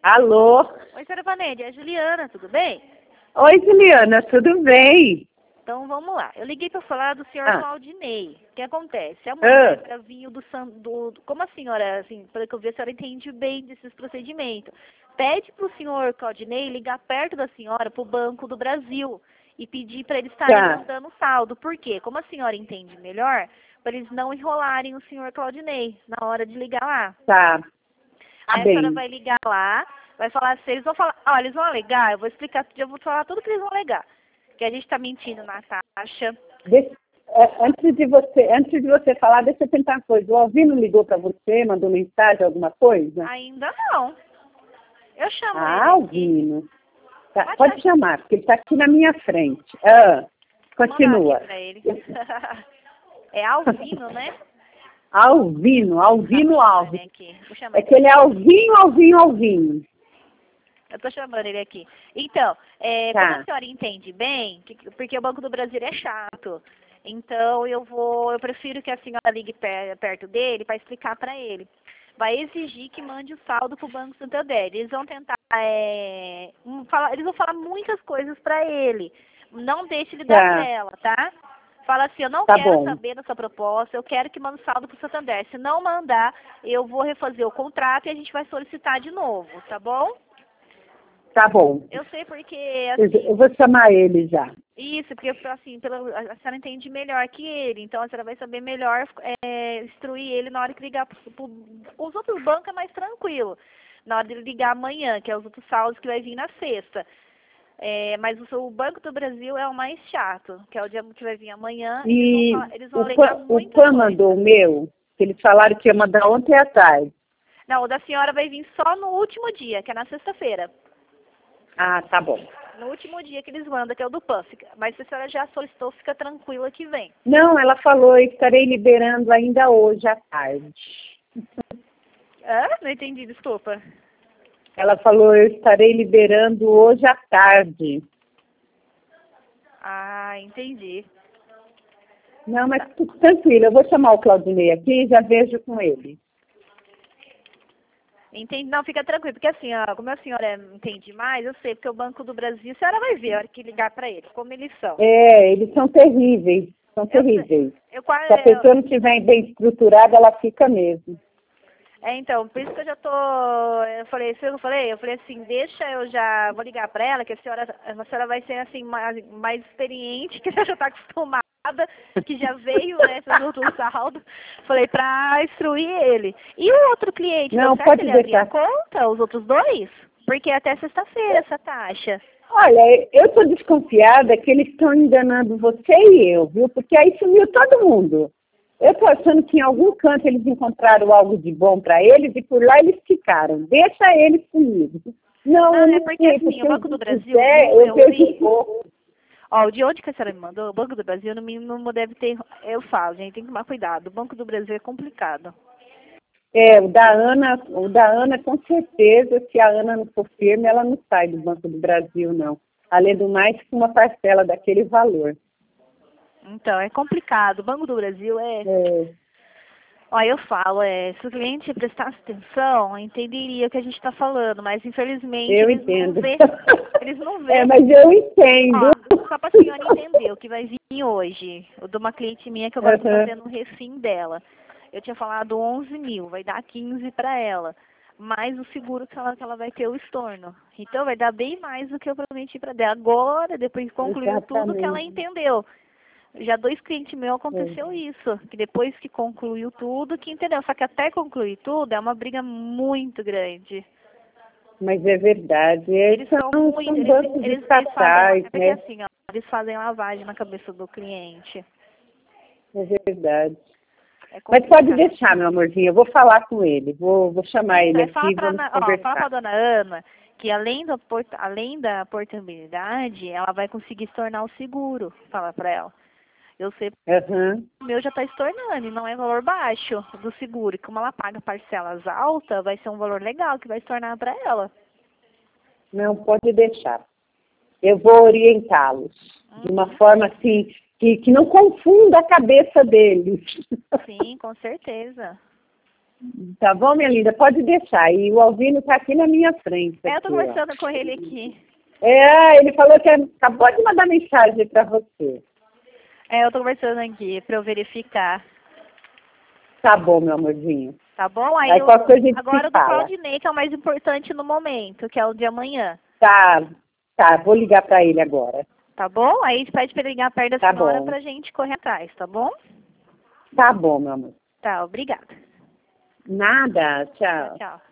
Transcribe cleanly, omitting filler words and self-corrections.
Alô? Oi, senhora Vaneide, é a Juliana, tudo bem? Oi, Juliana, tudo bem? Então vamos lá. Eu liguei para falar do senhor Claudinei. O que acontece? Amanhã para vir como a senhora, assim, pelo que eu vi, a senhora entende bem desses procedimentos. Pede para o senhor Claudinei ligar perto da senhora para o Banco do Brasil e pedir para eles estarem mandando saldo. Por quê? Como a senhora entende melhor, para eles não enrolarem o senhor Claudinei na hora de ligar lá. Aí a senhora vai ligar lá, vai falar assim, eles vão falar, ó, eles vão alegar, eu vou falar tudo que eles vão alegar. Que a gente está mentindo na taxa. Antes de você falar, deixa eu tentar uma coisa. O Alvino ligou para você, mandou mensagem, alguma coisa? Ainda não. Eu chamo ele. Alvino. Tá, pode chamar, porque ele está aqui na minha frente. Continua. Pra ele. É Alvino, né? Alvino Alves. É que ele é Alvinho. Eu tô chamando ele aqui. Então, como a senhora entende bem, porque o Banco do Brasil é chato. Então, eu prefiro que a senhora ligue perto dele para explicar para ele. Vai exigir que mande o saldo para o Banco Santander. Eles vão tentar, eles vão falar muitas coisas para ele. Não deixe ele dar trela, tá? Fala assim, eu não quero saber da sua proposta, eu quero que mande saldo para o Santander. Se não mandar, eu vou refazer o contrato e a gente vai solicitar de novo, tá bom? Tá bom. Eu sei porque, assim... Eu vou chamar ele já. Isso, porque, assim, a senhora entende melhor que ele, então a senhora vai saber melhor instruir ele na hora que ligar os outros bancos é mais tranquilo. Na hora de ligar amanhã, que é os outros saldos que vai vir na sexta. Mas o Banco do Brasil é o mais chato, que é o dia que vai vir amanhã. E eles vão alegar muita coisa. O PAN mandou o meu, que eles falaram que ia mandar ontem à tarde. Não, o da senhora vai vir só no último dia, que é na sexta-feira. Ah, tá bom. No último dia que eles mandam, que é o do PAN. Mas se a senhora já solicitou, fica tranquila que vem. Não, ela falou, estarei liberando ainda hoje à tarde. Não entendi, desculpa. Ela falou, eu estarei liberando hoje à tarde. Ah, entendi. Não, mas tranquilo, eu vou chamar o Claudinei aqui e já vejo com ele. Entendi. Não, fica tranquilo, porque assim, ó, como a senhora entende mais, eu sei, porque o Banco do Brasil, a senhora vai ver a hora que ligar para eles, como eles são. Eles são terríveis, terríveis. Se a pessoa não estiver bem estruturada, ela fica mesmo. Então, por isso que eu já tô, eu falei assim, deixa eu já, vou ligar para ela, que a senhora vai ser assim, mais experiente, que ela já está acostumada, que já veio, né, esses outros saldos. Falei, para instruir ele. E o outro cliente, não pode deixar conta, os outros dois? Porque até sexta-feira essa taxa. Olha, eu estou desconfiada que eles estão enganando você e eu, viu? Porque aí sumiu todo mundo. Eu estou achando que em algum canto eles encontraram algo de bom para eles e por lá eles ficaram. Deixa eles comigo. Não é porque assim, o Banco do Brasil... eu vejo pouco. Ó, de onde que a senhora me mandou? O Banco do Brasil, no mínimo, deve ter... Eu falo, gente, tem que tomar cuidado. O Banco do Brasil é complicado. O da Ana, com certeza, se a Ana não for firme, ela não sai do Banco do Brasil, não. Além do mais, com uma parcela daquele valor. Então, é complicado. O Banco do Brasil Ó, eu falo, se o cliente prestasse atenção, entenderia o que a gente está falando, mas infelizmente eles não vê. Mas eu entendo. Ó, só para a senhora entender o que vai vir hoje. O de uma cliente minha que eu vou fazendo um refim dela. Eu tinha falado 11 mil, vai dar 15 para ela. Mais o seguro que ela vai ter o estorno. Então vai dar bem mais do que eu prometi para ela. Agora, depois que concluiu tudo que ela entendeu. Já 2 clientes meus aconteceu isso, que depois que concluiu tudo, que entendeu. Só que até concluir tudo é uma briga muito grande. Mas é verdade. Eles são bancos estatais, né? Assim, ó, eles fazem lavagem na cabeça do cliente. É verdade. Mas pode deixar, meu amorzinho, eu vou falar com ele, vou chamar ele aqui e vamos conversar. Fala para a dona Ana que além da portabilidade, ela vai conseguir estornar o seguro, fala para ela. Eu sei o meu já está estornando e não é valor baixo do seguro. E como ela paga parcelas altas, vai ser um valor legal que vai estornar para ela. Não, pode deixar. Eu vou orientá-los de uma forma assim, que não confunda a cabeça deles. Sim, com certeza. Tá bom, minha linda? Pode deixar. E o Alvino tá aqui na minha frente. Eu tô conversando com ele aqui. Ele falou que acabou de mandar mensagem pra você. Eu tô conversando aqui pra eu verificar. Tá bom, meu amorzinho. Tá bom? Aí agora do Claudinei, que é o mais importante no momento, que é o de amanhã. Tá, vou ligar pra ele agora. Tá bom? Aí a gente pede pra ele ligar perto da senhora pra gente correr atrás, tá bom? Tá bom, meu amor. Tá, obrigada. Nada, tchau. Tchau.